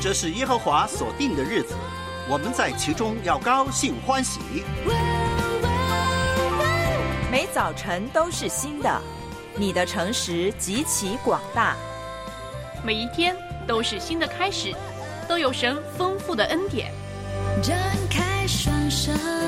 这是耶和华所定的日子，我们在其中要高兴欢喜。 每早晨都是新的，你的诚实极其广大。 每一天都是新的开始，都有神丰富的恩典。 张开双手，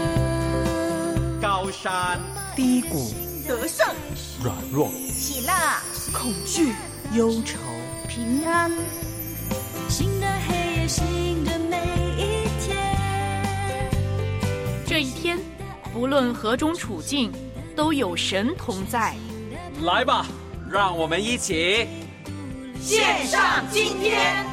高山低谷， 得胜， 软弱， 喜乐， 恐惧，忧愁， 平安。 新的黑夜，新的每一天。 这一天，不论何种处境，都有神同在。 来吧，让我们一起献上今天。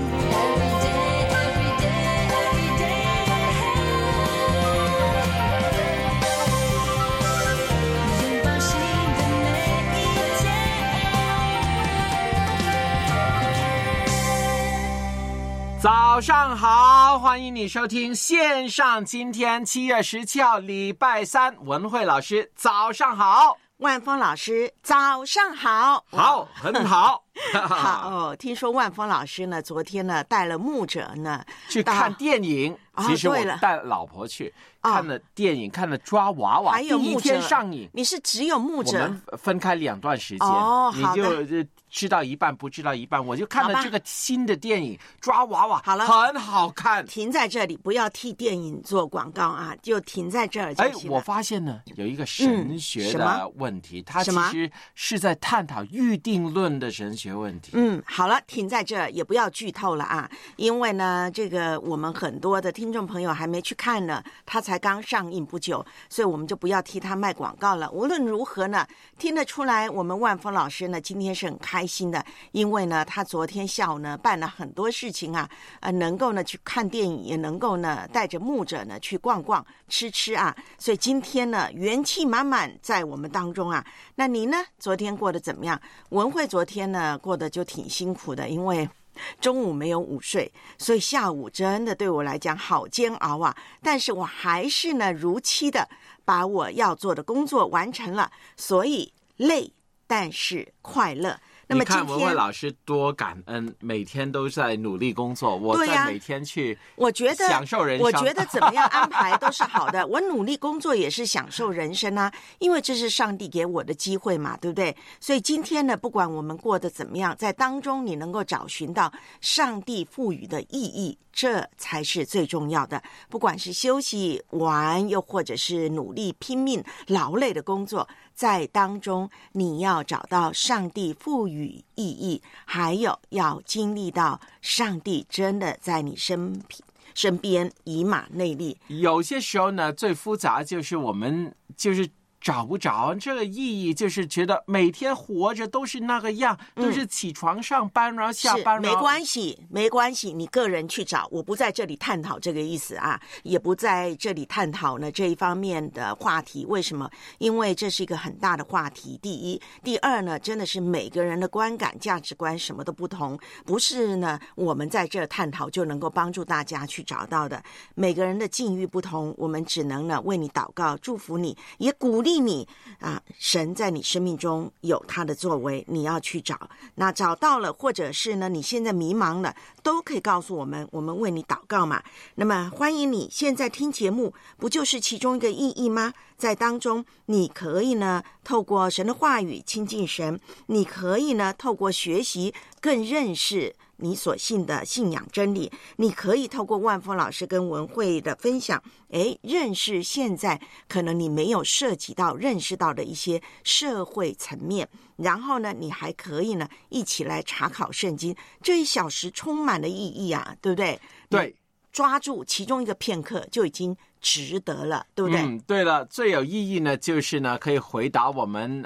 早上好，欢迎你收听线上今天7月17号礼拜三，文慧老师早上好， 万峰老师早上好。 好，很好。 好，听说万峰老师呢，昨天呢带了牧者呢去看电影。其实我带老婆去看了电影，看了抓娃娃， 还有第一天上映。 你是只有牧者？ 我们分开2段时间。你就知道一半不知道一半，我就看了这个新的电影抓娃娃， 好了， 很好看。 停在这里，不要替电影做广告啊，就停在这儿就行了。 我发现呢有一个神学的问题，它其实是在探讨预定论的神学问题。 好了，停在这儿，也不要剧透了啊，因为呢这个我们很多的听众朋友还没去看呢，他才刚上映不久，所以我们就不要替他卖广告了。无论如何呢，听得出来我们万峰老师呢今天是很开心的，因为呢他昨天下午呢办了很多事情啊，能够呢去看电影，也能够呢带着牧者呢去逛逛吃啊，所以今天呢元气满满在我们当中啊。那你呢昨天过得怎么样？文慧昨天呢过得就挺辛苦的，因为中午没有午睡，所以下午真的对我来讲好煎熬啊，但是我还是呢如期的把我要做的工作完成了，所以累但是快乐。那么今天你看文慧老师多感恩，每天都在努力工作，我在每天去享受人生。 我觉得怎么样安排都是好的，我努力工作也是享受人生啊，因为这是上帝给我的机会嘛，对不对？所以今天呢，不管我们过得怎么样，在当中你能够找寻到上帝赋予的意义，这才是最重要的。不管是休息玩，又或者是努力拼命劳累的工作，在当中你要找到上帝赋予意义，还有要经历到上帝真的在你身边以马内利。 有些时候呢，最复杂就是我们就是找不着这个意义，就是觉得每天活着都是那个样，都是起床上班然后下班。 没关系，你个人去找，我不在这里探讨这个意思啊，也不在这里探讨呢这一方面的话题。为什么？因为这是一个很大的话题。第一，第二呢，真的是每个人的观感、价值观什么都不同，不是呢我们在这探讨就能够帮助大家去找到的。每个人的境遇不同，我们只能呢为你祷告，祝福你，也鼓励你啊，神在你生命中有他的作为，你要去找。那找到了，或者是呢你现在迷茫了，都可以告诉我们，我们为你祷告嘛。那么欢迎你现在听节目，不就是其中一个意义吗？在当中你可以呢透过神的话语亲近神，你可以呢透过学习更认识你所信的信仰真理，你可以透过万峰老师跟文慧的分享，认识现在可能你没有涉及到认识到的一些社会层面，然后呢你还可以呢一起来查考圣经，这1小时充满了意义啊，对不对？ 对， 抓住其中一个片刻就已经值得了，对不对？ 对了，最有意义呢，就是呢，可以回答我们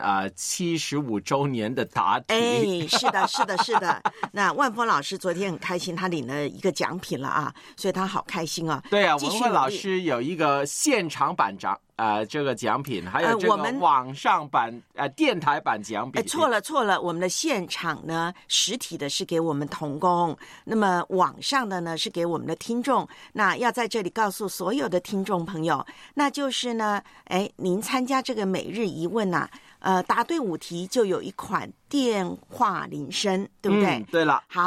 75周年的答题。 是的。那万峰老师昨天很开心，他领了一个奖品了啊，所以他好开心啊。 对啊，文慧老师有一个现场版这个奖品，还有这个网上版电台版奖品。 错了，我们的现场呢实体的是给我们同工，那么网上的呢是给我们的听众。那要在这里告诉所有的听众朋友，那就是呢您参加这个每日一问啊，答对5题就有一款电话铃声，对不对？ 对了。 好，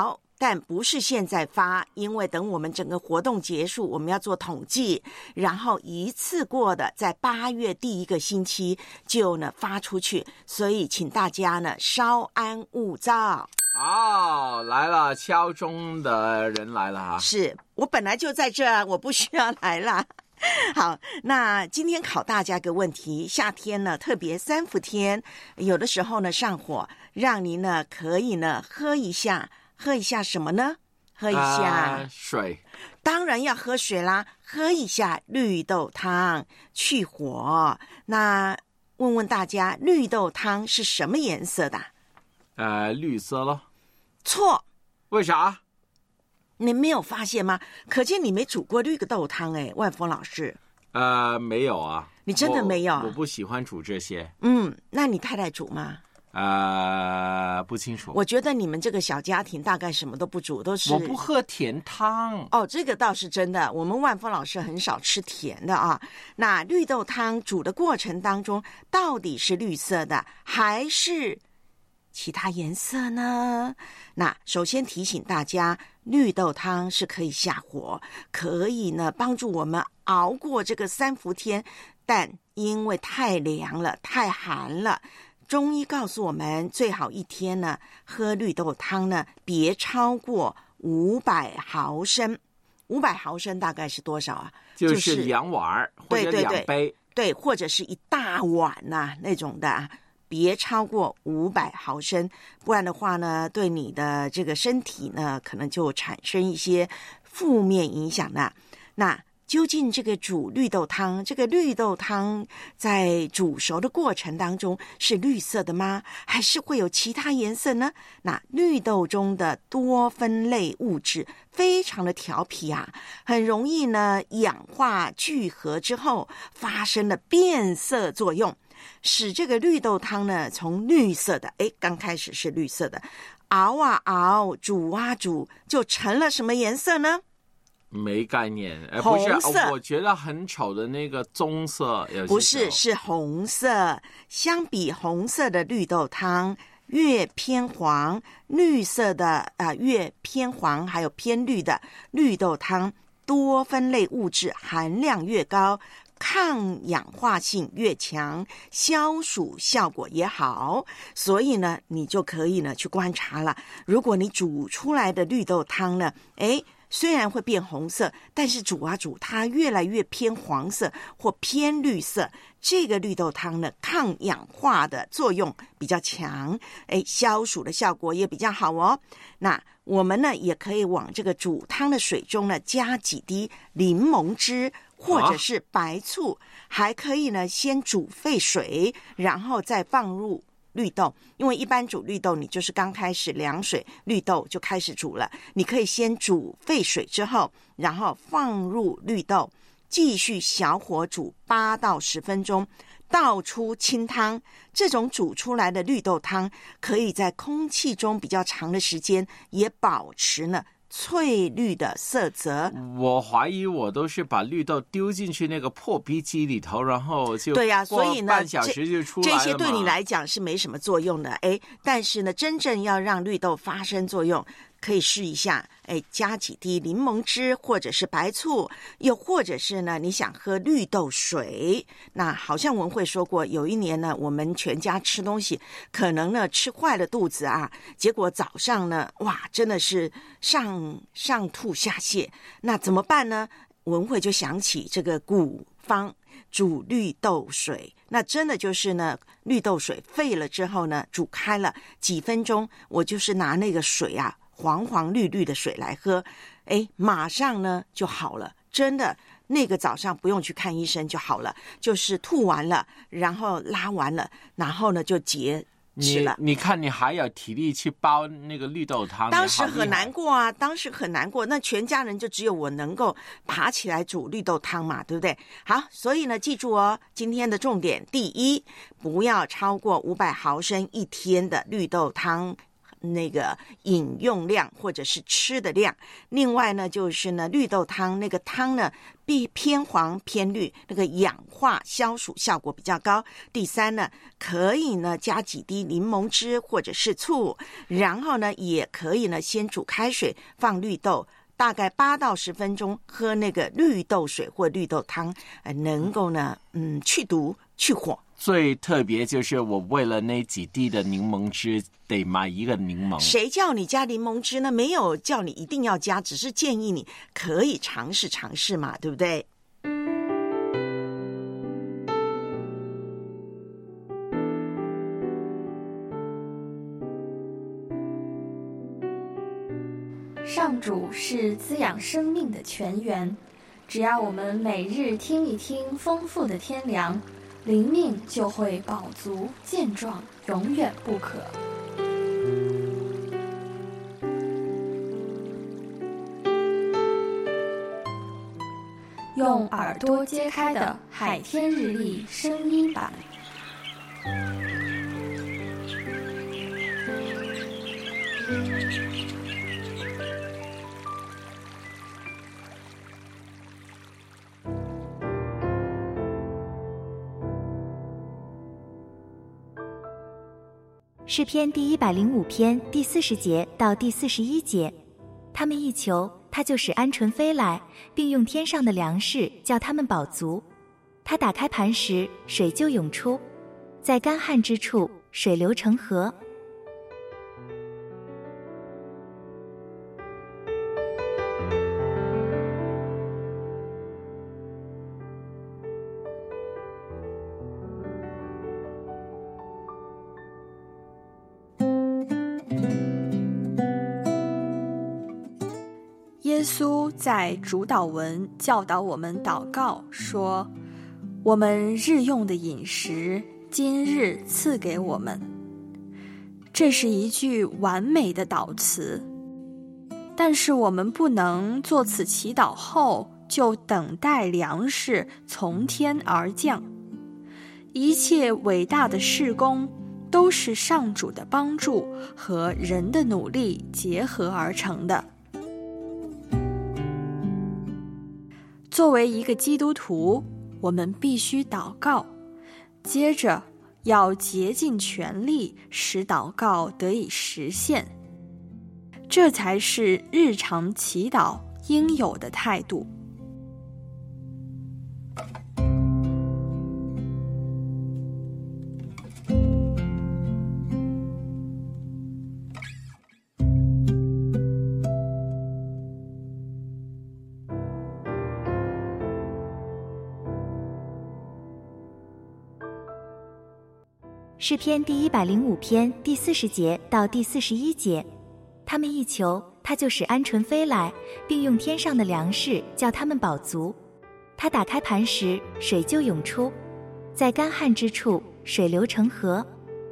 但不是现在发，因为等我们整个活动结束，我们要做统计，然后一次过的在8月第一个星期就呢发出去，所以请大家呢稍安勿躁。 好，来了，敲钟的人来了哈。 是我本来就在这儿，我不需要来啦。好，那今天考大家一个问题，夏天呢特别3伏天，有的时候呢上火，让您呢可以呢喝一下什么呢？喝一下、 水， 当然要喝水啦，喝一下绿豆汤去火。那问问大家，绿豆汤是什么颜色的？ 绿色咯。 错。 为啥？ 你没有发现吗？可见你没煮过绿豆汤哎，万峰老师。 没有啊。 你真的没有？ 我不喜欢煮这些。 那你太太煮吗？ 不清楚。 我觉得你们这个小家庭大概什么都不煮，都是。 我不喝甜汤。 哦，这个倒是真的。我们万峰老师很少吃甜的啊。那绿豆汤煮的过程当中，到底是绿色的还是其他颜色呢？那首先提醒大家，绿豆汤是可以下火，可以呢帮助我们熬过这个3伏天，但因为太凉了、太寒了，中医告诉我们，最好一天呢喝绿豆汤呢别超过500毫升。500毫升大概是多少啊？ 就是2碗或者2杯。 对，或者是一大碗呐、那种的。别超过500毫升，不然的话呢，对你的这个身体呢，可能就产生一些负面影响了。那究竟这个煮绿豆汤，这个绿豆汤在煮熟的过程当中是绿色的吗？还是会有其他颜色呢？那绿豆中的多酚类物质非常的调皮啊，很容易呢氧化聚合之后发生了变色作用，使这个绿豆汤呢从绿色的，刚开始是绿色的，熬啊熬，煮啊煮，就成了什么颜色呢？ 没概念。 红色。 不是，我觉得很丑的那个棕色。 不是，是红色。相比红色的绿豆汤越偏黄，绿色的越偏黄，还有偏绿的绿豆汤，多酚类物质含量越高，抗氧化性越强，消暑效果也好。所以呢，你就可以呢去观察了。如果你煮出来的绿豆汤呢，虽然会变红色，但是煮啊煮，它越来越偏黄色或偏绿色。这个绿豆汤呢，抗氧化的作用比较强，消暑的效果也比较好哦。那我们呢，也可以往这个煮汤的水中呢，加几滴柠檬汁或者是白醋，还可以呢，先煮沸水，然后再放入绿豆。因为一般煮绿豆，你就是刚开始凉水，绿豆就开始煮了。你可以先煮沸水之后，然后放入绿豆，继续小火煮8到10分钟，倒出清汤。这种煮出来的绿豆汤可以在空气中比较长的时间，也保持呢翠绿的色泽。 我怀疑我都是把绿豆丢进去那个破壁机里头，然后就对呀，所以呢， 半小时就出来了嘛。 这些对你来讲是没什么作用的，但是呢，真正要让绿豆发生作用，可以试一下，加几滴柠檬汁或者是白醋，又或者是呢，你想喝绿豆水。那好像文慧说过，有一年呢，我们全家吃东西，可能呢吃坏了肚子啊，结果早上呢，哇，真的是上吐下泻，那怎么办呢？文慧就想起这个古方煮绿豆水，那真的就是呢，绿豆水沸了之后呢，煮开了几分钟，我就是拿那个水啊，黄黄绿绿的水来喝，马上呢就好了，真的，那个早上不用去看医生就好了，就是吐完了，然后拉完了，然后呢就吃了。 你看你还有体力去煲那个绿豆汤， 当时很难过啊，当时很难过，那全家人就只有我能够爬起来煮绿豆汤嘛，对不对？好，所以呢记住哦，今天的重点，第一，不要超过500毫升一天的绿豆汤。 那个饮用量或者是吃的量。另外呢，就是呢绿豆汤那个汤呢偏黄偏绿，那个氧化消暑效果比较高。第三呢，可以呢加几滴柠檬汁或者是醋，然后呢也可以呢先煮开水放绿豆，大概8到10分钟喝那个绿豆水或绿豆汤，能够呢去毒去火。 最特别就是我为了那几滴的柠檬汁得买一个柠檬。 谁叫你加柠檬汁呢？没有叫你一定要加，只是建议你可以尝试尝试嘛，对不对？ 上主是滋养生命的泉源，只要我们每日听一听丰富的天粮，灵命就会饱足健壮，永远不渴。用耳朵揭开的海天日历声音版。 诗篇第105篇第40节到第41节，他们一求，他就使鹌鹑飞来，并用天上的粮食叫他们饱足。他打开磐石，水就涌出，在干旱之处，水流成河。 耶稣在主祷文教导我们祷告说，我们日用的饮食今日赐给我们。这是一句完美的祷词，但是我们不能做此祈祷后就等待粮食从天而降。一切伟大的事工都是上主的帮助和人的努力结合而成的。作为一个基督徒，我们必须祷告，接着要竭尽全力使祷告得以实现，这才是日常祈祷应有的态度。 诗篇第105篇第40节到第41节，他们一求，他就使鹌鹑飞来，并用天上的粮食叫他们饱足。他打开磐石，水就涌出，在干旱之处，水流成河。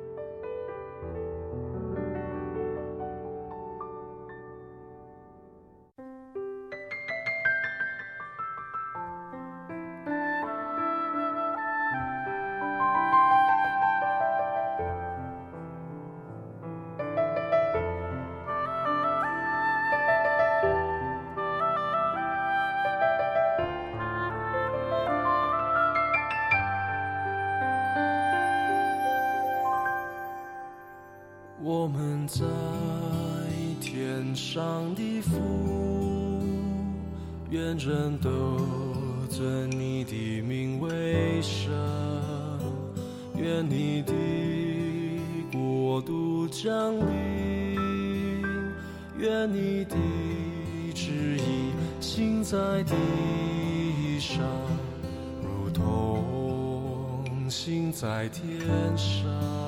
我们在天上的父，愿人都尊你的名为圣，愿你的国度降临，愿你的旨意行在地上，如同行在天上。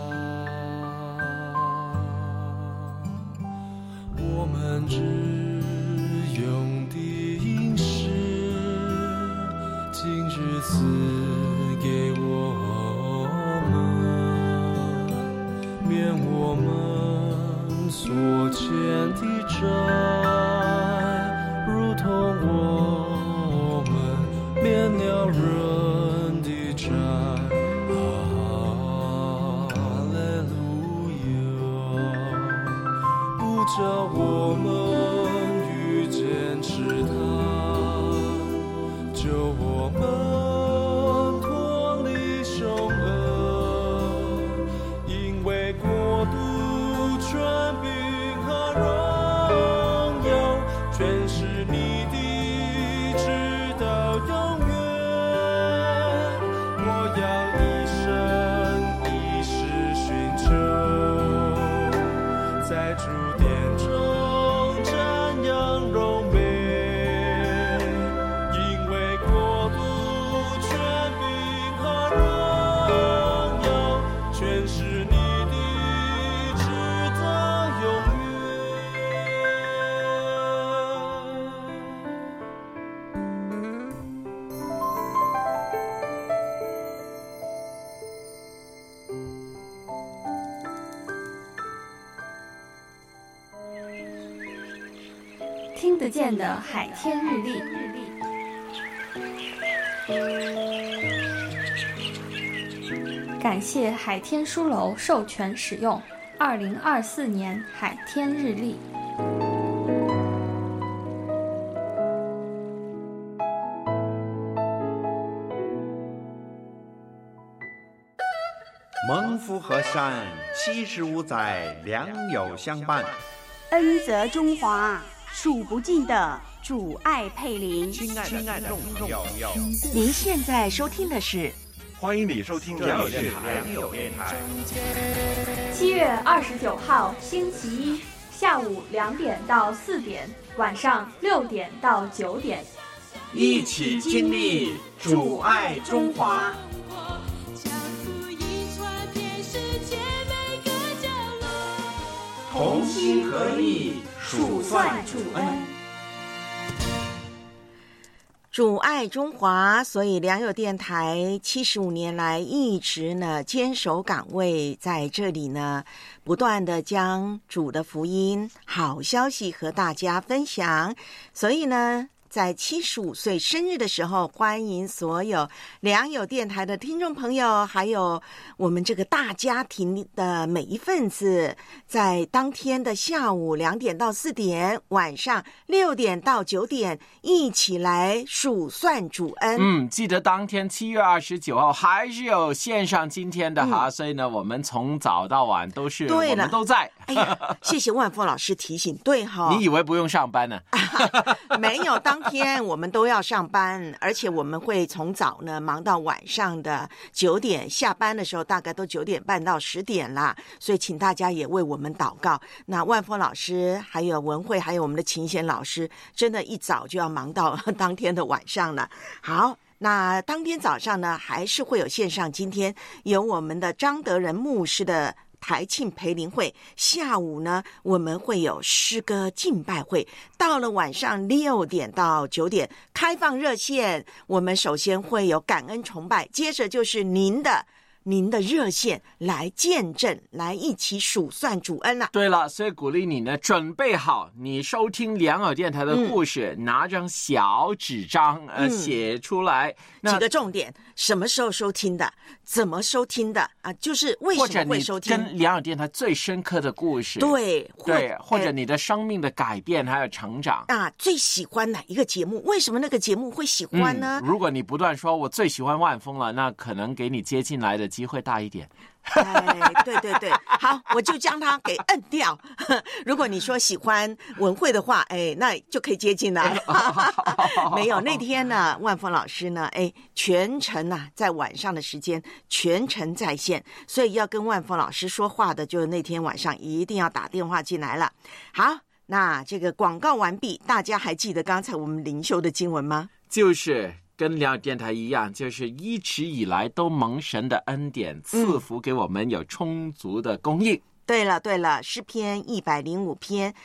我们日用的饮食，今日赐给我们，免我们所欠的债，如同我们免了人的债。哈利路亚。 听得见的海天日历。感谢海天书楼授权使用2024年海天日历。 蒙福河山75载，良友相伴， 恩泽中华，数不尽的主爱配邻。 亲爱的听众朋友， 您现在收听的是， 欢迎你收听良友电台。 7月29号星期一下午2点到4点，晚上6点到9点， 一起经历主爱中华。同心合意，数算主恩。 主爱中华，所以良友电台75年来一直呢坚守岗位，在这里呢不断的将主的福音好消息和大家分享。所以呢在75岁生日的时候，欢迎所有良友电台的听众朋友，还有我们这个大家庭的每一份子，在当天的下午2点到4点，晚上6点到9点，一起来数算主恩。 记得当天7月29号还是有线上今天的哈，所以呢，我们从早到晚都是，我们都在。 哎呀，谢谢万峰老师提醒，对哈。 你以为不用上班呢？ 没有，当天我们都要上班，而且我们会从早呢忙到晚上的9点，下班的时候大概都9点半到10点啦，所以请大家也为我们祷告。那万峰老师还有文慧还有我们的秦贤老师，真的一早就要忙到当天的晚上了。好，那当天早上呢还是会有线上，今天有我们的张德仁牧师的台庆培灵会，下午呢我们会有诗歌敬拜会，到了晚上6点到9点开放热线，我们首先会有感恩崇拜，接着就是您的热线来见证，来一起数算主恩了。 对了，所以鼓励你呢，准备好你收听良友电台的故事，拿张小纸张写出来， 几个重点，什么时候收听的，怎么收听的啊？就是为什么会收听， 跟良友电台最深刻的故事， 对， 或者你的生命的改变还有成长啊，最喜欢哪一个节目？为什么那个节目会喜欢呢？ 如果你不断说我最喜欢万峰了，那可能给你接进来的机会大一点。 对对对，好，我就将它给摁掉。如果你说喜欢文慧的话，那就可以接进来。没有，那天呢，万峰老师呢，全程啊，在晚上的时间全程在线，所以要跟万峰老师说话的，就那天晚上一定要打电话进来了。好，那这个广告完毕，大家还记得刚才我们灵修的经文吗？ 就是跟良友电台一样，就是一直以来都蒙神的恩典赐福给我们有充足的供应。 对了，诗篇105篇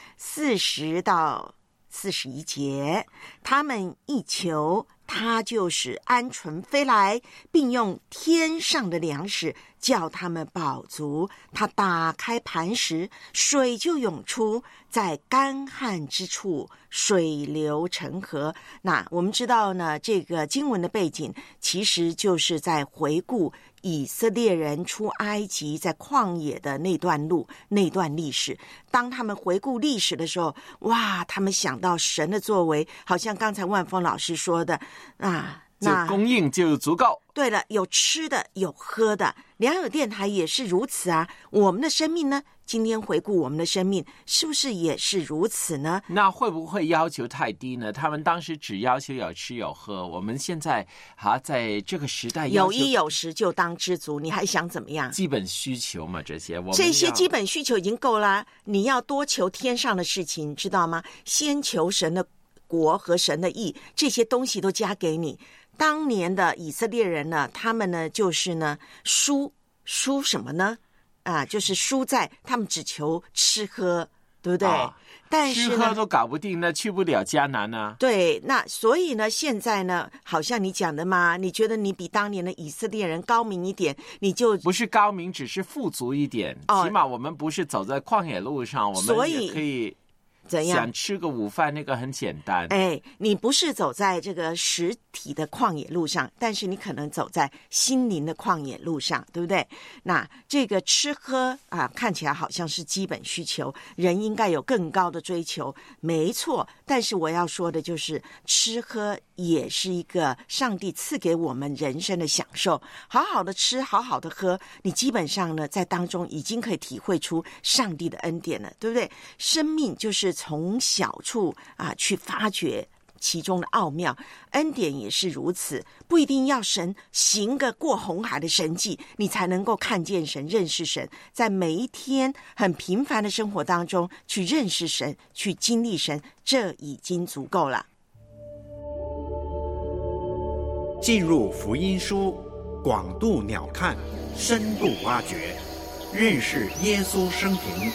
40到41节，他们一求，他就使鹌鹑飞来，并用天上的粮食叫他们饱足。他打开磐石，水就涌出，在干旱之处水流成河。那我们知道呢，这个经文的背景其实就是在回顾以色列人出埃及在旷野的那段路，那段历史。当他们回顾历史的时候，哇，他们想到神的作为，好像刚才万峰老师说的啊， 那供应就足够。 对了，有吃的，有喝的。良友电台也是如此啊。我们的生命呢，今天回顾我们的生命，是不是也是如此呢？ 那会不会要求太低呢？他们当时只要求有吃有喝，我们现在在这个时代有衣有食就当知足，你还想怎么样？ 基本需求嘛，这些基本需求已经够啦。你要多求天上的事情，知道吗？先求神的国和神的义，这些东西都加给你。当年的以色列人呢，他们呢就是呢输什么呢？就是输在他们只求吃喝，对不对？但是吃喝都搞不定，那去不了迦南啊。 对，那所以呢，现在呢，好像你讲的嘛，你觉得你比当年的以色列人高明一点，你就不是高明，只是富足一点。起码我们不是走在旷野路上，我们也可以怎样？ 想吃个午饭，那个很简单。 你不是走在这个实体的旷野路上，但是你可能走在心灵的旷野路上，对不对？那这个吃喝啊，看起来好像是基本需求，人应该有更高的追求，没错。但是我要说的就是，吃喝也是一个上帝赐给我们人生的享受。好好的吃，好好的喝，你基本上呢，在当中已经可以体会出上帝的恩典了，对不对？生命就是从小处去发掘其中的奥妙，恩典也是如此，不一定要神行个过红海的神迹，你才能够看见神、认识神。在每一天很平凡的生活当中，去认识神、去经历神，这已经足够了。 进入福音书，广度鸟瞰，深度挖掘，认识耶稣生平。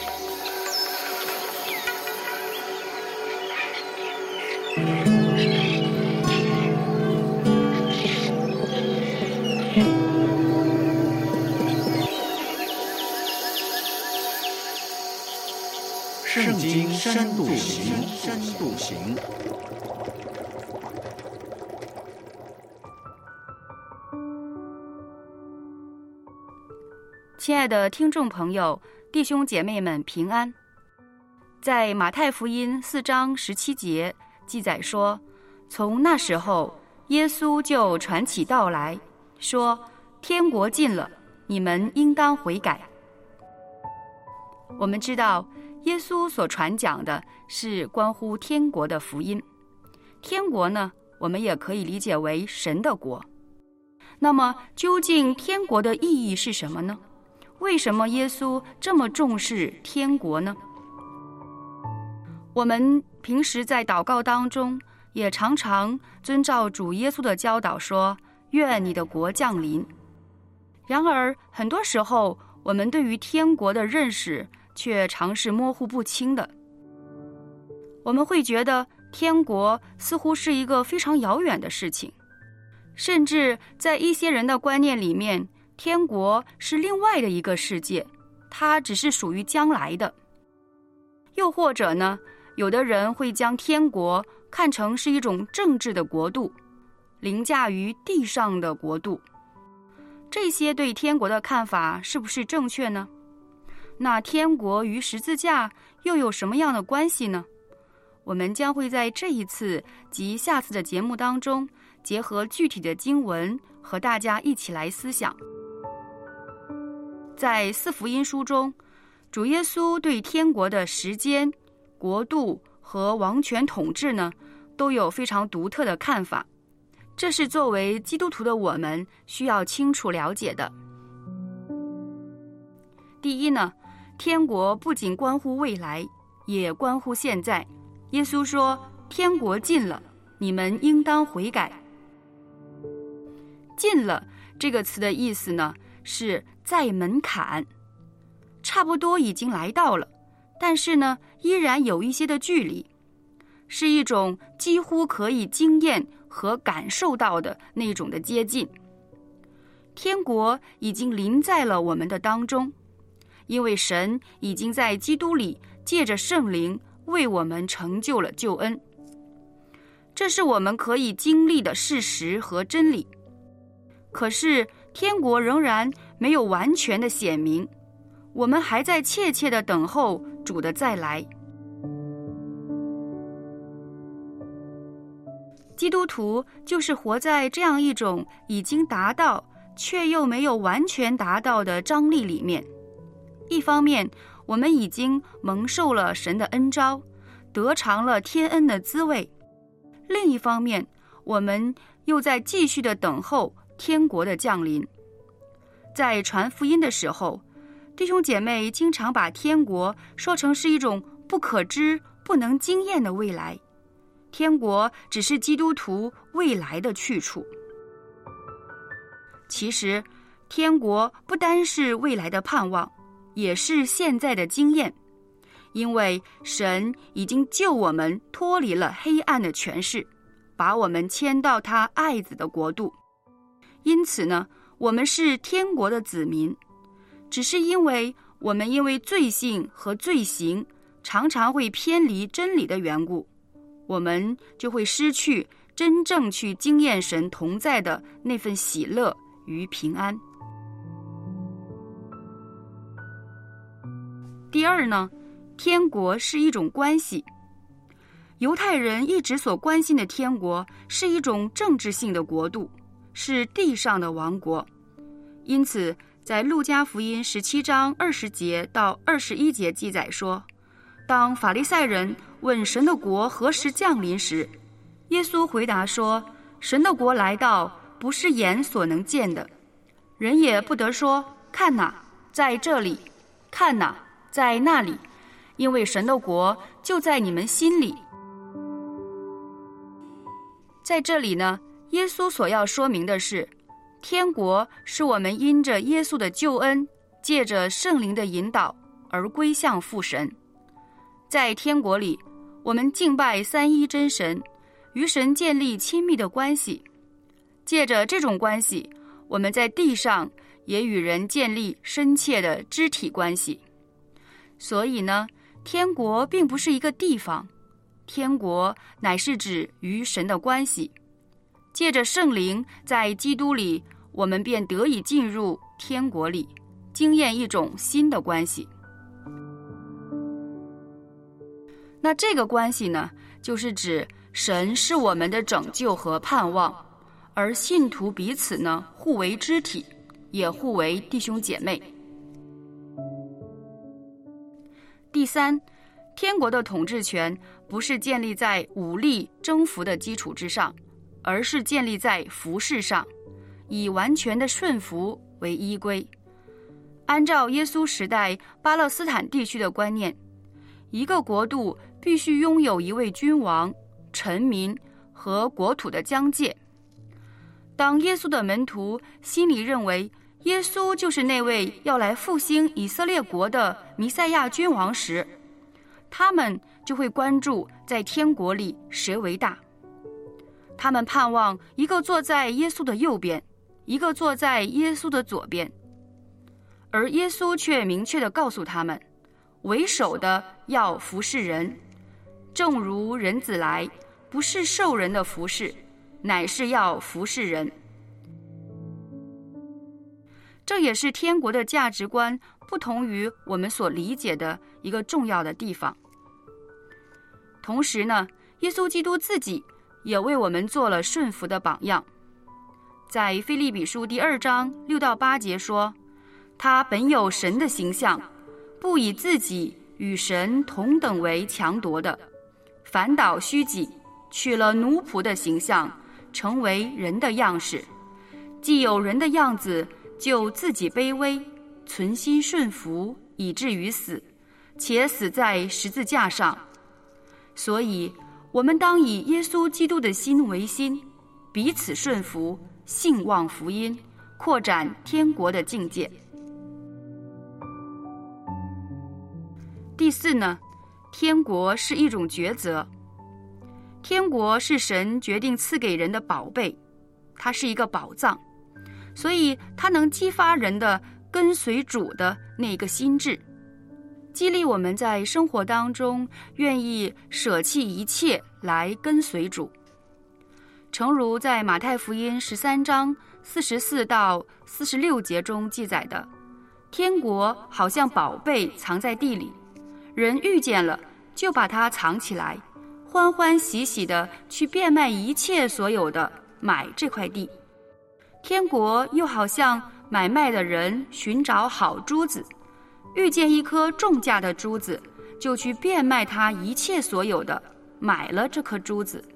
圣经深度行，深度行。 亲爱的听众朋友、弟兄姐妹们平安。在马太福音4章17节记载说，从那时候耶稣就传起道来说，天国近了，你们应当悔改。我们知道耶稣所传讲的是关乎天国的福音。天国呢，我们也可以理解为神的国。那么究竟天国的意义是什么呢？为什么耶稣这么重视天国呢？我们平时在祷告当中也常常遵照主耶稣的教导说，愿你的国降临。然而很多时候我们对于天国的认识却常是模糊不清的。我们会觉得天国似乎是一个非常遥远的事情，甚至在一些人的观念里面，天国是另外的一个世界，它只是属于将来的。又或者呢，有的人会将天国看成是一种政治的国度，凌驾于地上的国度。这些对天国的看法是不是正确呢？那天国与十字架又有什么样的关系呢？我们将会在这一次及下次的节目当中，结合具体的经文和大家一起来思想。在4福音书中，主耶稣对天国的时间、国度和王权统治呢，都有非常独特的看法。这是作为基督徒的我们需要清楚了解的。第一呢，天国不仅关乎未来，也关乎现在。耶稣说，天国近了，你们应当悔改。近了这个词的意思呢，是在门槛，差不多已经来到了，但是呢，依然有一些的距离，是一种几乎可以经验和感受到的那种的接近。天国已经临在了我们的当中，因为神已经在基督里借着圣灵为我们成就了救恩。这是我们可以经历的事实和真理。可是天国仍然没有完全的显明，我们还在切切地等候主的再来。基督徒就是活在这样一种已经达到却又没有完全达到的张力里面。一方面，我们已经蒙受了神的恩召，得尝了天恩的滋味；另一方面，我们又在继续的等候天国的降临。在传福音的时候，弟兄姐妹经常把天国说成是一种不可知、不能经验的未来。天国只是基督徒未来的去处。其实，天国不单是未来的盼望，也是现在的经验，因为神已经救我们脱离了黑暗的权势，把我们迁到他爱子的国度。因此呢，我们是天国的子民，只是因为我们因为罪性和罪行常常会偏离真理的缘故，我们就会失去真正去经验神同在的那份喜乐与平安。第二呢，天国是一种关系。犹太人一直所关心的天国是一种政治性的国度，是地上的王国。因此在路加福音17章20节到21节记载说，当法利赛人问神的国何时降临时，耶稣回答说，神的国来到，不是眼所能见的，人也不得说，看哪，在这里，看哪，在那里，因为神的国就在你们心里。在这里呢，耶稣所要说明的是，天国是我们因着耶稣的救恩，借着圣灵的引导而归向父神。在天国里，我们敬拜三一真神，与神建立亲密的关系。借着这种关系，我们在地上也与人建立深切的肢体关系。所以呢，天国并不是一个地方，天国乃是指与神的关系。借着圣灵，在基督里，我们便得以进入天国里，经验一种新的关系。那这个关系呢，就是指神是我们的拯救和盼望，而信徒彼此呢，互为肢体，也互为弟兄姐妹。第三，天国的统治权不是建立在武力征服的基础之上，而是建立在服事上，以完全的顺服为依归。按照耶稣时代巴勒斯坦地区的观念，一个国度必须拥有一位君王、臣民和国土的疆界。当耶稣的门徒心里认为耶稣就是那位要来复兴以色列国的弥赛亚君王时，他们就会关注在天国里谁为大。他们盼望一个坐在耶稣的右边，一个坐在耶稣的左边。而耶稣却明确地告诉他们，为首的要服侍人，正如人子来，不是受人的服侍，乃是要服侍人。这也是天国的价值观不同于我们所理解的一个重要的地方。同时呢，耶稣基督自己也为我们做了顺服的榜样。在腓立比书第2章6到8节说，他本有神的形象，不以自己与神同等为强夺的，反倒虚己，取了奴仆的形象，成为人的样式。既有人的样子，就自己卑微，存心顺服，以至于死，且死在十字架上。所以我们当以耶稣基督的心为心，彼此顺服，信望福音，扩展天国的境界。第四呢，天国是一种抉择。天国是神决定赐给人的宝贝，它是一个宝藏，所以它能激发人的跟随主的那个心智，激励我们在生活当中愿意舍弃一切来跟随主。诚如在马太福音13章44到46节中记载的，天国好像宝贝藏在地里，人遇见了就把它藏起来，欢欢喜喜地去变卖一切所有的，买这块地。天国又好像买卖的人寻找好珠子，遇见一颗重价的珠子，就去变卖他一切所有的，买了这颗珠子。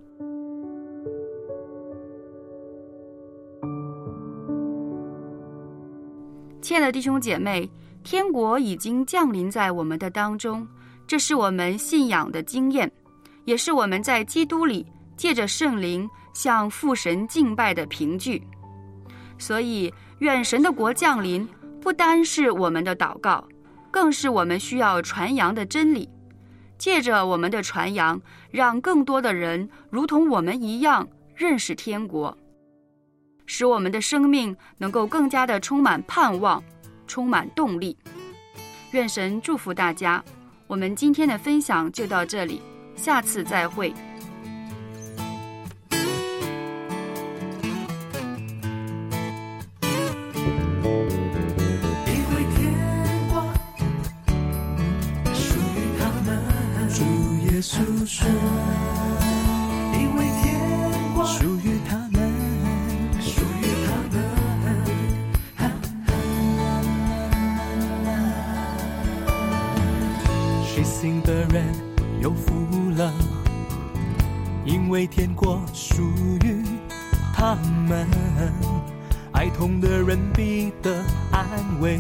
亲爱的弟兄姐妹，天国已经降临在我们的当中，这是我们信仰的经验，也是我们在基督里借着圣灵向父神敬拜的凭据。所以愿神的国降临不单是我们的祷告，更是我们需要传扬的真理。借着我们的传扬，让更多的人如同我们一样认识天国，使我们的生命能够更加的充满盼望，充满动力。愿神祝福大家， 我们今天的分享就到这里，下次再会。 耶稣说，因为天国属于他们，属于他们。虚心的人有福了，因为天国属于他们。哀痛的人必得安慰，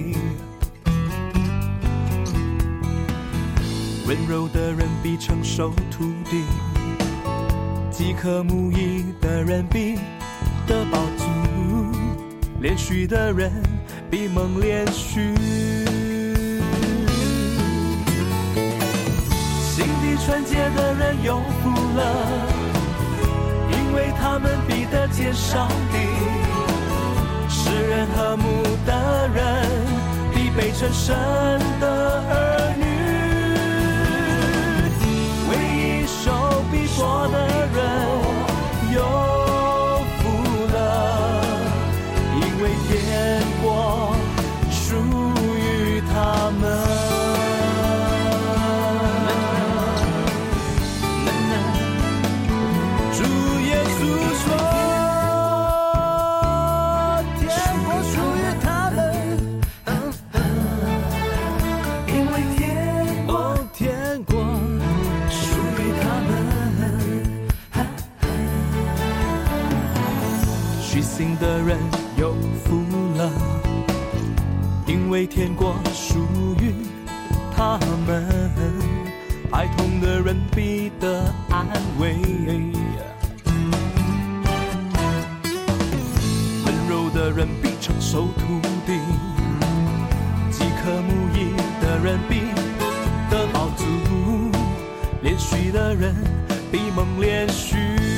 温柔的人必承受土地，饥渴慕义的人必得饱足，连续的人必蒙连续。心地纯洁的人有福了，因为他们必得见上帝。世人和睦的人必被称神的儿女。受逼迫的人有福了，因为天国属于他们。主耶稣说，天国属于他们，因为天国虚心的人有福了，因为天国属于他们。哀痛的人必得安慰，温柔的人必承受土地，饥渴慕义的人必得饱足，连续的人必蒙连续。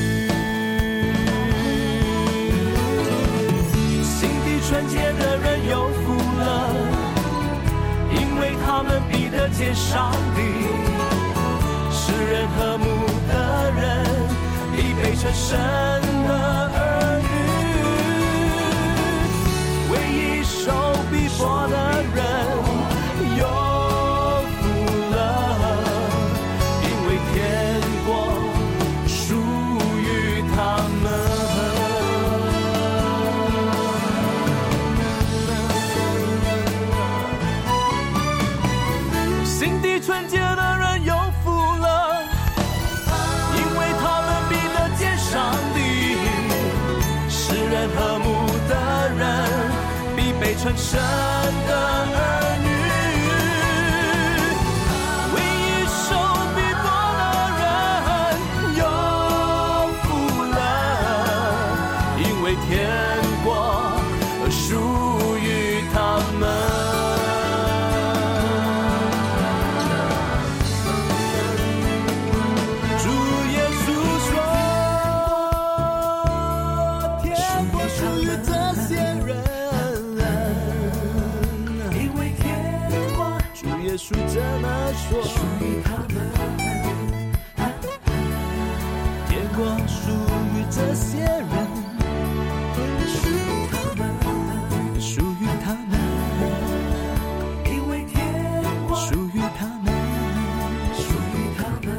纯洁的人有福了，因为他们必得见上帝。世人和睦的人必被称神的儿女。唯一受逼迫的人有福了，因为天国属于他们。纯洁的人有福了，因为他们必得见上帝。世人和睦的人必被称神的儿女。唯一受逼迫的人有福了，因为天国属于他们。耶稣这么说，属于他们，天国属于这些人，属于他们，属于他们，因为天国属于他们，属于他们。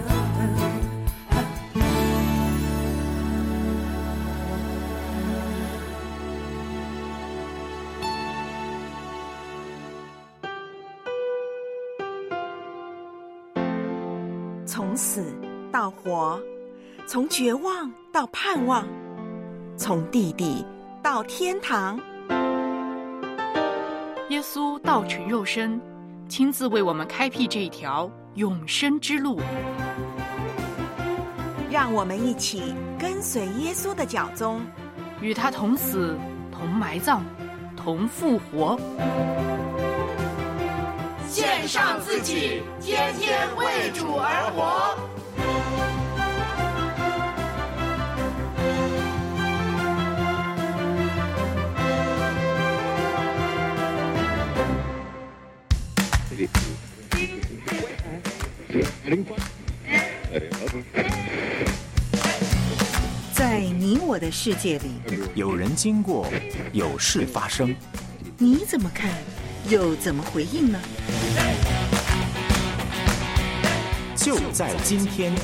从死到活，从绝望到盼望，从地底到天堂。 耶稣道成肉身，亲自为我们开辟这条永生之路。 让我们一起跟随耶稣的脚踪， 与他同死，同埋葬，同复活。 献上自己，天天为主而活。 1、2、3 你我的世界里， 有人经过，有事发生， 你怎么看，又怎么回应呢？ 就在今天。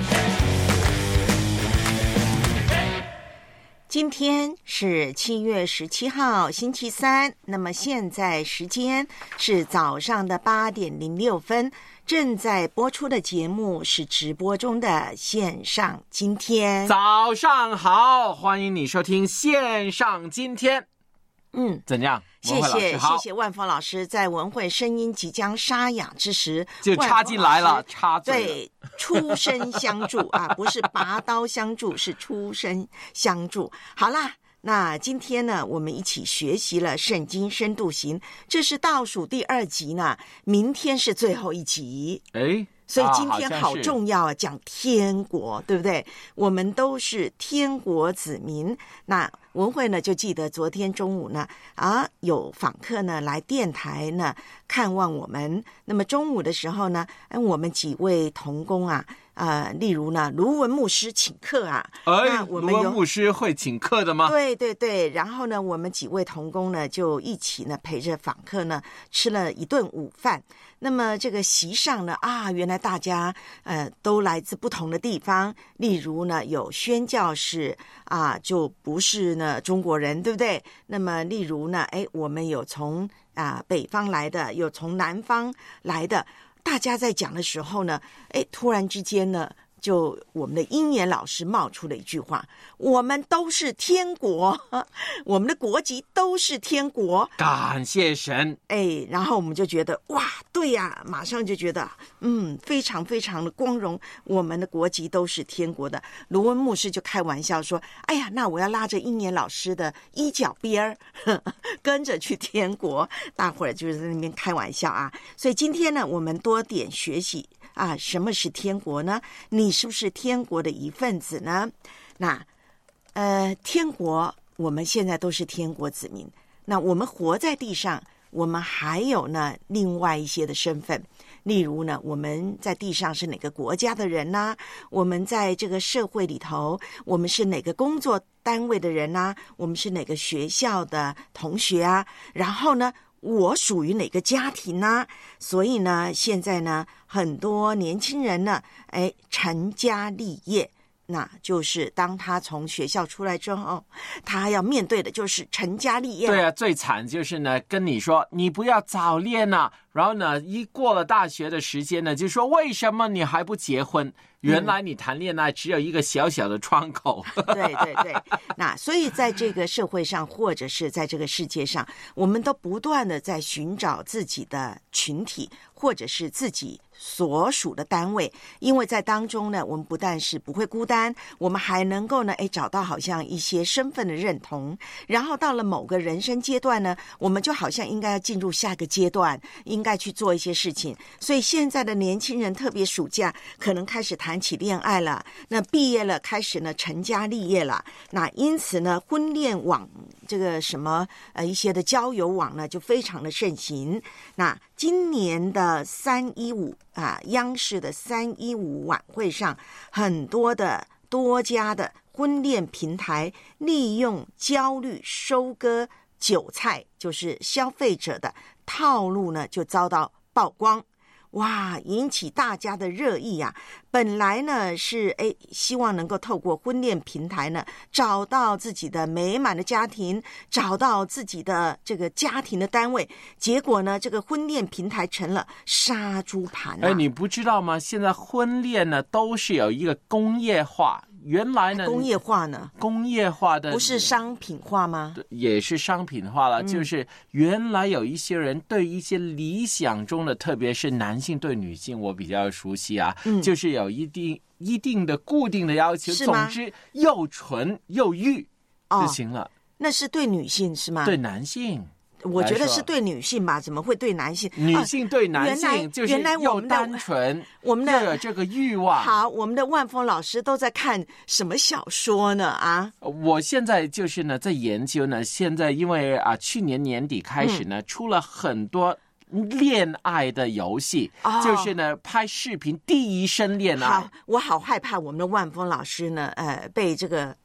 今天是7月17号，星期三。那么现在时间是早上的8点06分，正在播出的节目是直播中的线上今天。 早上好，欢迎你收听线上今天。怎样？ 谢谢万峰老师，在文慧声音即将沙哑之时， 就插进来了，插嘴了。 对，出声相助啊，不是拔刀相助，是出声相助。好啦，那今天呢，我们一起学习了圣经深度行，这是倒数第2集呢，明天是最后一集。所以今天好重要啊，讲天国，对不对？我们都是天国子民。那文慧呢，就记得昨天中午呢，有访客呢来电台呢看望我们。那么中午的时候呢，我们几位同工啊，例如呢，卢文牧师请客啊。那我们卢文牧师会请客的吗？ 对对对。然后呢，我们几位同工呢，就一起呢陪着访客呢吃了一顿午饭。那么这个席上呢，原来大家都来自不同的地方，例如呢有宣教士就不是呢中国人，对不对？那么例如呢，我们有从北方来的，有从南方来的，大家在讲的时候呢，突然之间呢，就我们的英年老师冒出了一句话：我们都是天国，我们的国籍都是天国， 感谢神。 然后我们就觉得哇，对呀，马上就觉得非常非常的光荣，我们的国籍都是天国的。卢文牧师就开玩笑说：哎呀，那我要拉着英年老师的衣角边儿跟着去天国。大伙儿就是在那边开玩笑啊。所以今天呢，我们多点学习什么是天国呢？你是不是天国的一份子呢？那天国，我们现在都是天国子民。那我们活在地上，我们还有呢另外一些的身份，例如呢，我们在地上是哪个国家的人呢？我们在这个社会里头，我们是哪个工作单位的人呢？我们是哪个学校的同学啊？然后呢，我属于哪个家庭呢？所以呢，现在呢，很多年轻人呢，成家立业，那就是当他从学校出来之后，他要面对的就是成家立业。 对啊，最惨就是呢，跟你说你不要早恋啊，然后呢，一过了大学的时间呢，就说为什么你还不结婚？原来你谈恋爱只有一个小小的窗口。 对对对，那所以在这个社会上，或者是在这个世界上，我们都不断的在寻找自己的群体，或者是自己所属的单位，因为在当中呢，我们不但是不会孤单，我们还能够呢，找到好像一些身份的认同，然后到了某个人生阶段呢，我们就好像应该要进入下一个阶段，应该去做一些事情。所以现在的年轻人，特别暑假可能开始谈起恋爱了，那毕业了开始呢成家立业了，那因此呢，婚恋网这个什么一些的交友网呢，就非常的盛行。那今年的315央视的315晚会上，很多的多家的婚恋平台利用焦虑收割韭菜，就是消费者的套路呢，就遭到曝光。哇，引起大家的热议啊！本来呢是希望能够透过婚恋平台呢，找到自己的美满的家庭，找到自己的这个家庭的单位，结果呢，这个婚恋平台成了杀猪盘你不知道吗？现在婚恋呢都是有一个工业化。原来呢， 工业化呢？ 工业化的不是商品化吗？ 也是商品化了。就是原来有一些人对一些理想中的，特别是男性对女性，我比较熟悉啊，就是有一定的固定的要求。总之，又纯又欲就行了。 那是对女性是吗？ 对男性。 我觉得是对女性吧，怎么会对男性？ 女性对男性就是又单纯， 我们的又有这个欲望。 好，我们的万峰老师都在看什么小说呢？ 我现在就是呢在研究呢，现在因为去年年底开始呢，出了很多恋爱的游戏，就是呢拍视频第一身恋爱。 好，我好害怕我们的万峰老师呢，被这个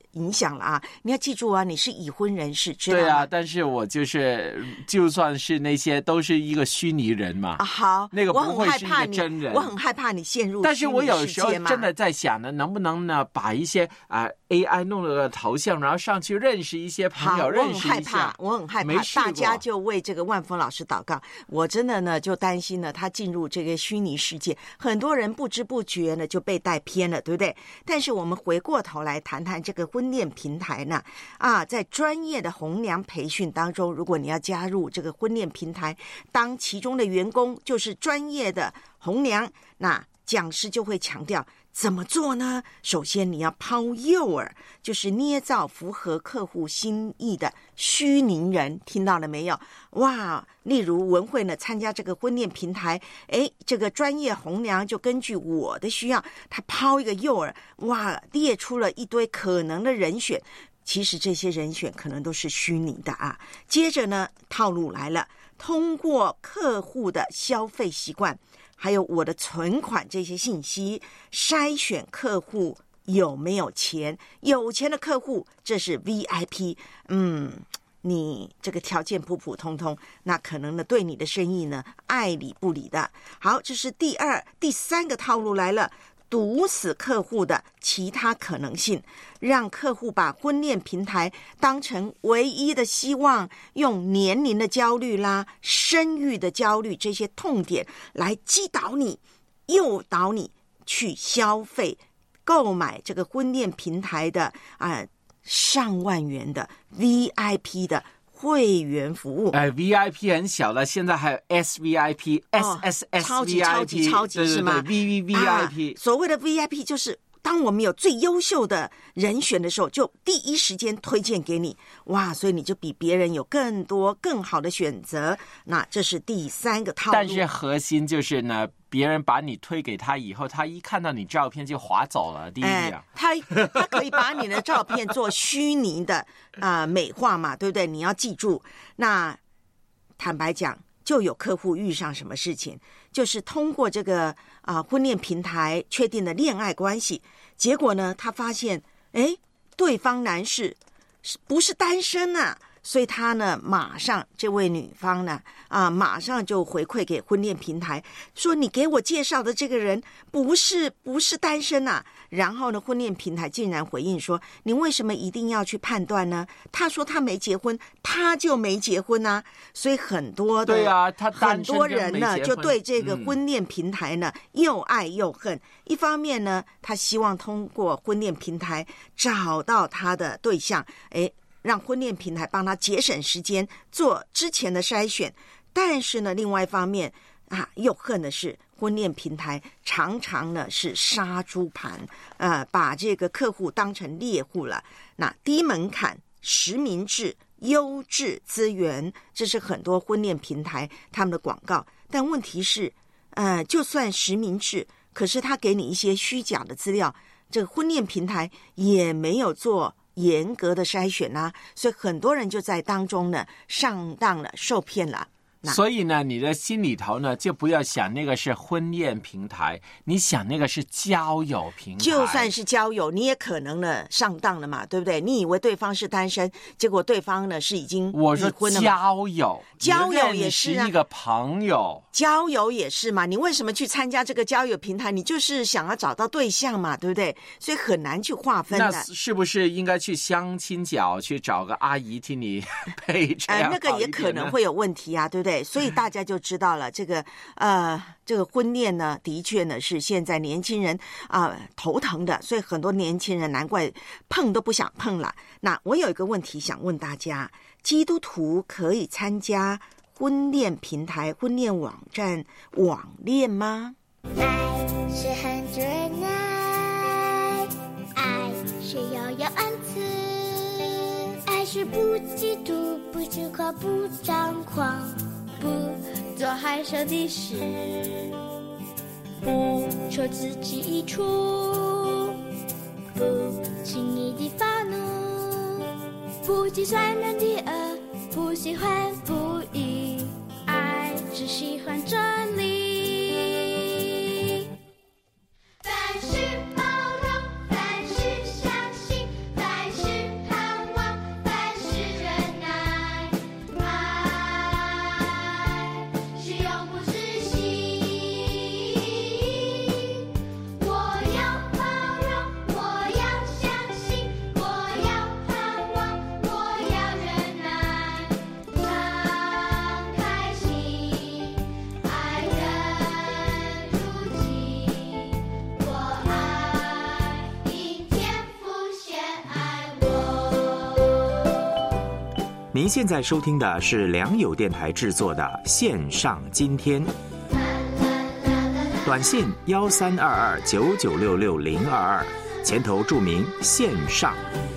影响了啊。你要记住啊，你是已婚人士，知道吗？ 对啊，但是我就算是那些都是一个虚拟人嘛。 啊，好， 那个不会是一个真人。 我很害怕你陷入虚拟世界嘛。 但是我有时候真的在想呢，能不能呢把一些AI 弄了个头像，然后上去认识一些朋友，认识一下。 我很害怕，大家就为这个万峰老师祷告。我真的呢就担心呢，他进入这个虚拟世界，很多人不知不觉呢就被带偏了，对不对？但是我们回过头来谈谈这个婚恋平台呢，在专业的红娘培训当中，如果你要加入这个婚恋平台，当其中的员工就是专业的红娘，那讲师就会强调怎么做呢？首先你要抛诱饵，就是捏造符合客户心意的虚拟人，听到了没有？哇，例如文慧呢参加这个婚恋平台，这个专业红娘就根据我的需要，他抛一个诱饵，哇，列出了一堆可能的人选，其实这些人选可能都是虚拟的啊。接着呢，套路来了，通过客户的消费习惯还有我的存款这些信息，筛选客户有没有钱，有钱的客户这是 VIP， 你这个条件普普通通，那可能呢对你的生意呢爱理不理的。好，这是第三个套路来了，堵死客户的其他可能性，让客户把婚恋平台当成唯一的希望，用年龄的焦虑啦、生育的焦虑这些痛点来击倒你，诱导你去消费购买这个婚恋平台的上万元的 VIP 的会员服务。 VIP 很小了，现在还有 SVIP、SSS、VIP， 超级是吗？ VVVIP。 所谓的 VIP 就是当我们有最优秀的人选的时候，就第一时间推荐给你，哇！所以你就比别人有更多更好的选择。那这是第三个套路。 但是核心就是呢，别人把你推给他以后，他一看到你照片就划走了。第一样， 他可以把你的照片做虚拟的美化嘛，对不对？你要记住，那坦白讲，就有客户遇上什么事情，就是通过这个婚恋平台确定的恋爱关系，结果呢，他发现对方男士不是单身啊，所以他呢马上这位女方呢马上就回馈给婚恋平台说，你给我介绍的这个人不是单身啊。然后呢，婚恋平台竟然回应说，你为什么一定要去判断呢？他说他没结婚，他就没结婚啊。所以很多的， 对啊，他很多人呢就对这个婚恋平台呢又爱又恨。一方面呢，他希望通过婚恋平台找到他的对象，让婚恋平台帮他节省时间做之前的筛选。但是呢，另外一方面又恨的是婚恋平台常常呢是杀猪盘，把这个客户当成猎户了。那低门槛、实名制、优质资源，这是很多婚恋平台他们的广告。但问题是，就算实名制，可是他给你一些虚假的资料，这个婚恋平台也没有做严格的筛选啊，所以很多人就在当中呢上当了，受骗了。 所以呢，你的心里头呢，就不要想那个是婚恋平台，你想那个是交友平台。 就算是交友，你也可能呢上当了嘛，对不对？你以为对方是单身，结果对方呢是已经离婚了嘛。 交友也是一个朋友， 交友也是嘛。你为什么去参加这个交友平台？你就是想要找到对象嘛，对不对？所以很难去划分的。 那是不是应该去相亲角去找个阿姨替你配这样好一点呢？ 那个也可能会有问题啊，对不对？所以大家就知道了，这个婚恋呢，的确呢是现在年轻人头疼的，所以很多年轻人难怪碰都不想碰了。那我有一个问题想问大家，基督徒可以参加婚恋平台、婚恋网站网恋吗？ 爱是很忍耐，爱是遥遥恩慈，爱是不嫉妒、不自夸、不张狂，不做害羞的事，不说自己一处，不轻易地发怒，不计算人的恶，不喜欢不义，爱只喜欢真理。凡事包容，凡事相信，凡事您现在收听的是良友电台制作的线上今天，短信132299660022，前头注明线上。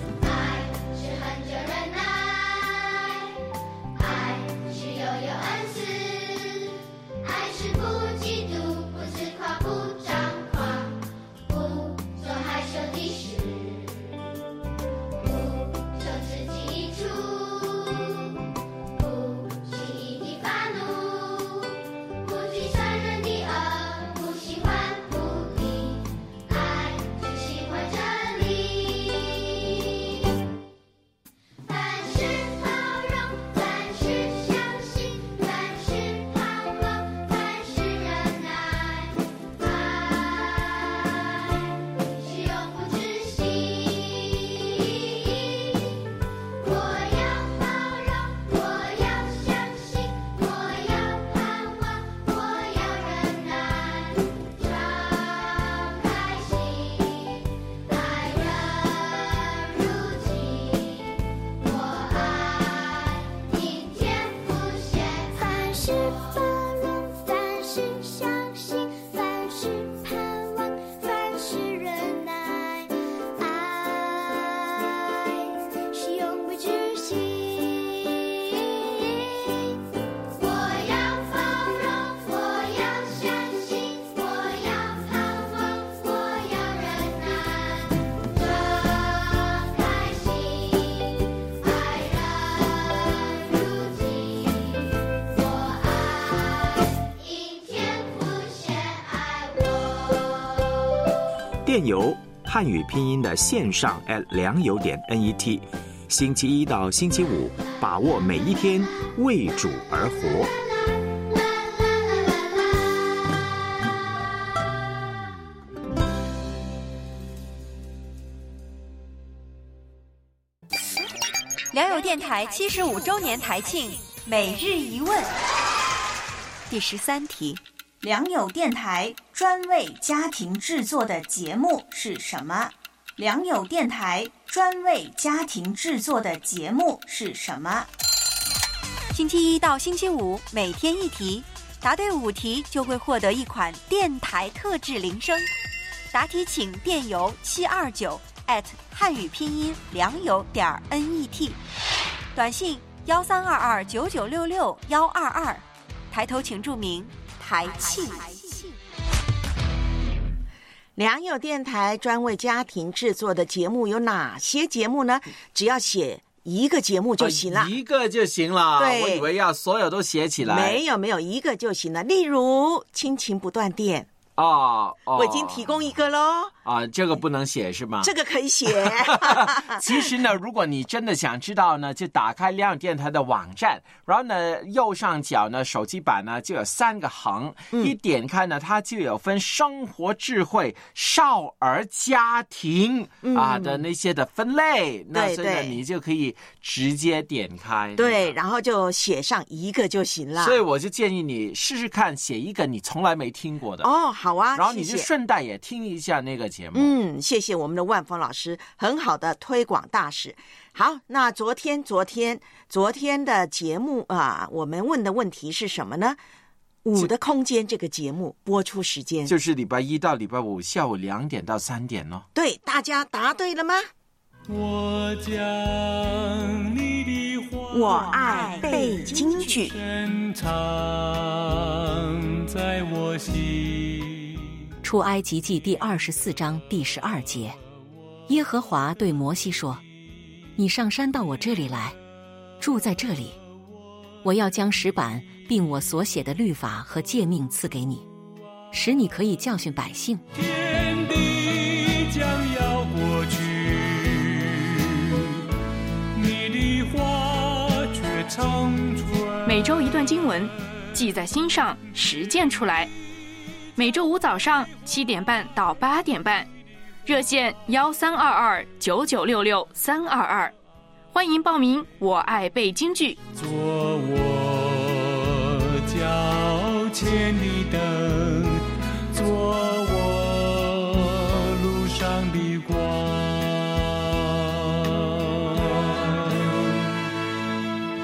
电邮汉语拼音的线上良友.net， 星期一到星期五，把握每一天，为主而活。 良友电台75周年台庆每日一问，第13题。 良友电台专为家庭制作的节目是什么？良友电台专为家庭制作的节目是什么？ 星期一到星期五每天一题，答对5题就会获得一款电台特制铃声。答题请电邮729@汉语拼音良友.net， 短信132299661122，抬头请注明台庆。 良友电台专为家庭制作的节目有哪些节目呢？只要写一个节目就行了， 一个就行了。 对， 我以为要所有都写起来。 没有，一个就行了。例如亲情不断电。我已经提供一个咯。 这个不能写是吗？ 这个可以写。 其实呢，如果你真的想知道呢，就打开良友电台的网站，然后呢，右上角呢，手机版呢就有3个横，一点开呢，它就有分生活智慧、少儿家庭的那些的分类。那所以呢，你就可以直接点开。 对，然后就写上一个就行了。 所以我就建议你试试看，写一个你从来没听过的。 好啊， 然后你就顺带也听一下那个节目。 谢谢我们的万峰老师，很好的推广大使。好，那昨天的节目我们问的问题是什么呢？5的空间这个节目播出时间就是礼拜一到礼拜五下午2点到3点咯。 对，大家答对了吗？ 我将你的话， 我爱背京剧， 深藏在我心。 出埃及记第24章第12节，耶和华对摩西说：“你上山到我这里来，住在这里。我要将石板并我所写的律法和诫命赐给你，使你可以教训百姓。” 天地将要过去，你的话却长存。 每周一段经文，记在心上，实践出来。每周五早上7点半到8点半，热线132299662322，欢迎报名。我爱背京剧， 做我脚前的灯，做我路上的光。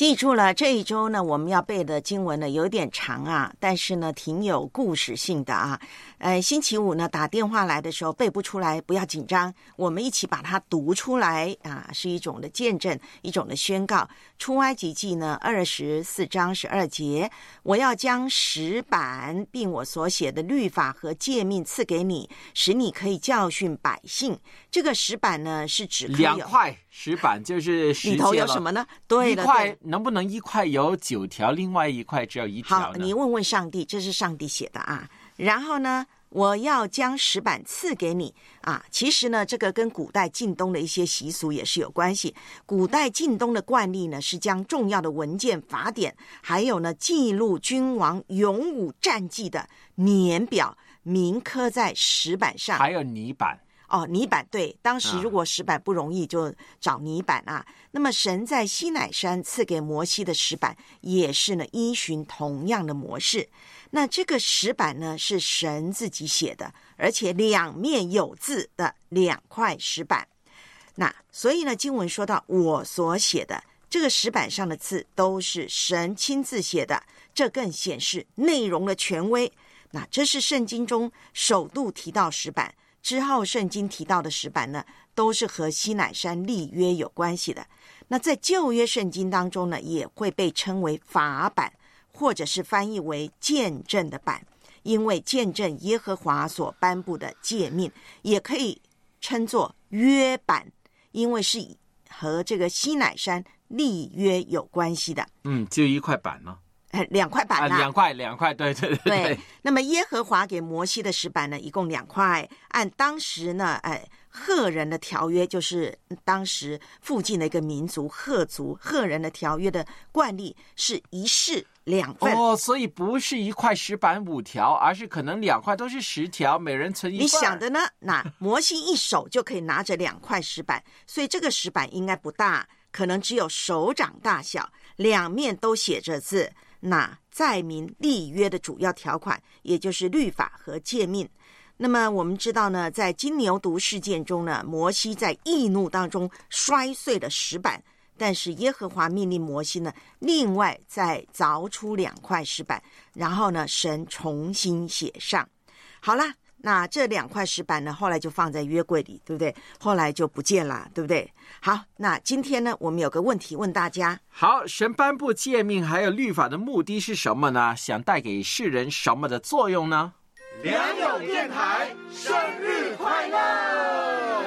记住了，这一周呢，我们要背的经文呢有点长啊，但是呢挺有故事性的啊。星期五呢打电话来的时候背不出来，不要紧张，我们一起把它读出来啊，是一种的见证，一种的宣告。出埃及记呢24章12节，我要将石板并我所写的律法和诫命赐给你，使你可以教训百姓。这个石板呢是指 2块石板，就是里头有什么呢？对了， 一块能不能一块有9条，另外一块只有1条呢？ 好，你问问上帝，这是上帝写的啊。然后呢，我要将石板赐给你啊。其实呢，这个跟古代近东的一些习俗也是有关系。古代近东的惯例呢，是将重要的文件、法典，还有呢记录君王勇武战绩的年表，铭刻在石板上， 还有泥板。 哦，泥板，对，当时如果石板不容易，就找泥板啊。那么神在西乃山赐给摩西的石板，也是呢依循同样的模式。那这个石板呢是神自己写的，而且两面有字的2块石板。那所以呢，经文说到我所写的这个石板上的字都是神亲自写的，这更显示内容的权威。那这是圣经中首度提到石板。之后圣经提到的石板呢，都是和西乃山立约有关系的。那在旧约圣经当中呢，也会被称为法版，或者是翻译为见证的版，因为见证耶和华所颁布的诫命，也可以称作约版，因为是和这个西乃山立约有关系的。 就1块板呢。 2块板啊 ，2块，对。 那么耶和华给摩西的石板呢，一共2块。按当时呢，赫人的条约，就是当时附近的一个民族赫族赫人的条约的惯例，是1式2份。 哦，所以不是1块石板5条，而是可能2块都是10条，每人存1块。 你想的呢？那摩西一手就可以拿着2块石板，所以这个石板应该不大，可能只有手掌大小，2面都写着字。那载明立约的主要条款，也就是律法和诫命。那么我们知道呢，在金牛犊事件中呢，摩西在易怒当中摔碎了石板，但是耶和华命令摩西呢，另外再凿出2块石板，然后呢，神重新写上。好啦，那这2块石板呢，后来就放在约柜里，对不对？后来就不见了，对不对？好，那今天呢，我们有个问题问大家。 好，神颁布诫命还有律法的目的是什么呢？想带给世人什么的作用呢？ 良友电台生日快乐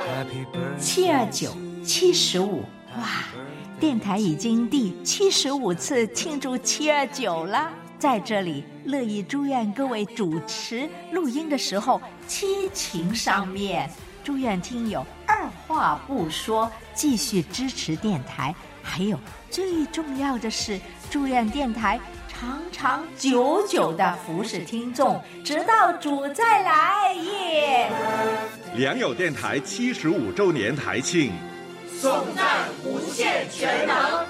72975，哇，电台已经第75次庆祝729了。在这里乐意祝愿各位主持录音的时候七情上面，祝愿听友二话不说继续支持电台，还有最重要的是祝愿电台长长久久的服侍听众，直到主再来耶！ 良友电台75周年台庆， 颂赞无限全能。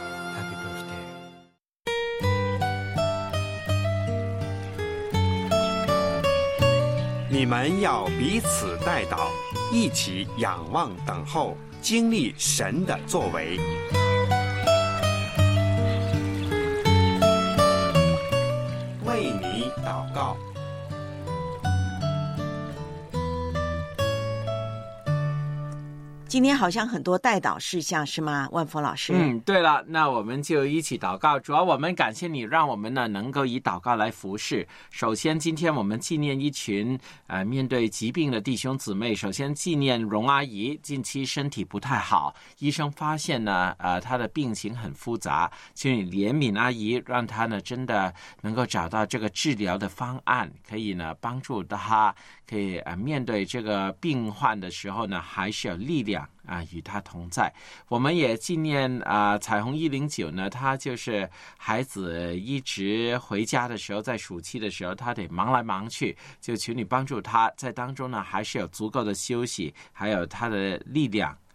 你们要彼此代祷，一起仰望等候，经历神的作为。为你祷告。 今天好像很多代祷事项是吗，万峰老师？ 对了，那我们就一起祷告。主要我们感谢你，让我们呢能够以祷告来服侍。首先，今天我们纪念一群面对疾病的弟兄姊妹。首先纪念荣阿姨，近期身体不太好，医生发现呢她的病情很复杂，请你怜悯阿姨，让她呢真的能够找到这个治疗的方案，可以呢帮助她可以面对这个病患的时候呢还是有力量与他同在。我们也纪念彩虹109呢，他就是孩子一直回家的时候，在暑期的时候他得忙来忙去，就求你帮助他在当中呢还是有足够的休息，还有他的力量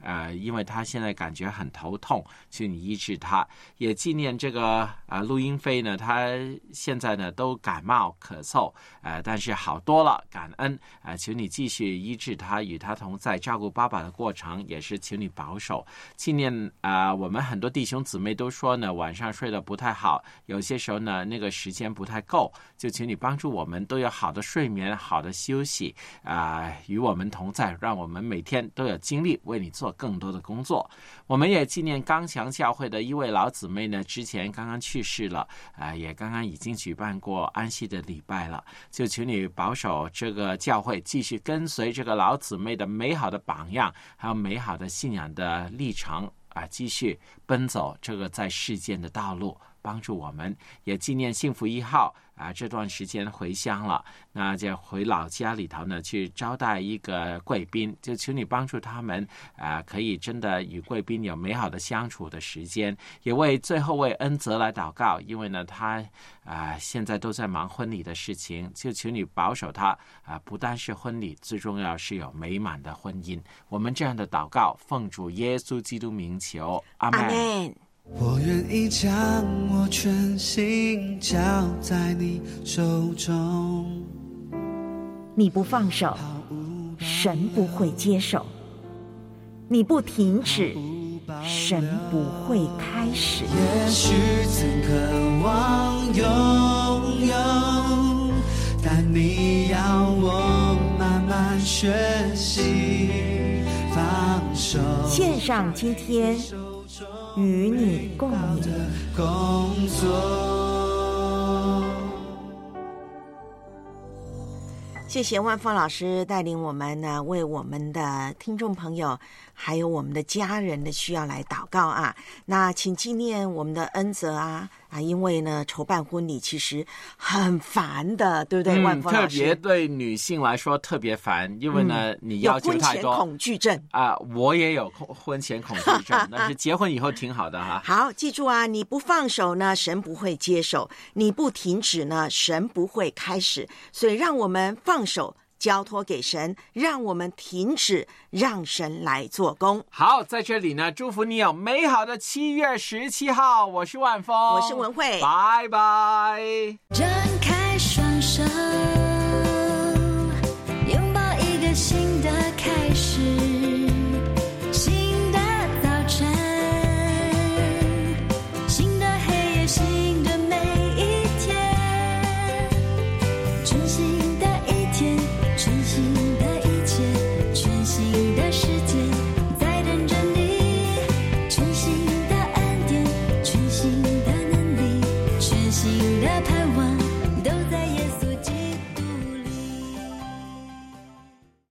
因为他现在感觉很头痛，求你医治他。也纪念这个陆英飞呢，他现在呢都感冒咳嗽，但是好多了，感恩求你继续医治他，与他同在，照顾爸爸的过程也是求你保守。纪念我们很多弟兄姊妹都说呢，晚上睡得不太好，有些时候呢那个时间不太够，就请你帮助我们都有好的睡眠，好的休息与我们同在，让我们每天都有精力为你做更多的工作。我们也纪念刚强教会的一位老姊妹呢，之前刚刚去世了，也刚刚已经举办过安息的礼拜了，就求你保守这个教会继续跟随这个老姊妹的美好的榜样，还有美好的信仰的历程继续奔走这个在世间的道路，帮助我们。也纪念幸福1号这段时间回乡了，那就回老家里头呢去招待一个贵宾，就求你帮助他们可以真的与贵宾有美好的相处的时间。也最后为恩泽来祷告，因为呢他现在都在忙婚礼的事情，就求你保守他不单是婚礼，最重要是有美满的婚姻。我们这样的祷告奉主耶稣基督名求，阿们。 我愿意将我全心交在你手中， 你不放手，神不会接手；你不停止，神不会开始。 也许曾渴望拥有，但你要我慢慢学习放手。 献上今天与你共鸣。 工作。 谢谢万峰老师带领我们呢，为我们的听众朋友还有我们的家人的需要来祷告那请纪念我们的恩泽因为呢筹办婚礼其实很烦的，对不对？万峰老师， 特别对女性来说特别烦，因为呢你要求太多， 有婚前恐惧症我也有婚前恐惧症但是结婚以后挺好的好，记住你不放手呢，神不会接手；你不停止呢，神不会开始。所以让我们放手交托给神，让我们停止，让神来做工。 好，在这里呢祝福你有美好的7月17号。我是万峰， 我是文慧， 拜拜。 张开双手，拥抱一个新的开始，新的早晨，新的黑夜，新的每一天，全新的一天，全新的一切，全新的世界在等着你，全新的恩典，全新的能力，全新的盼望都在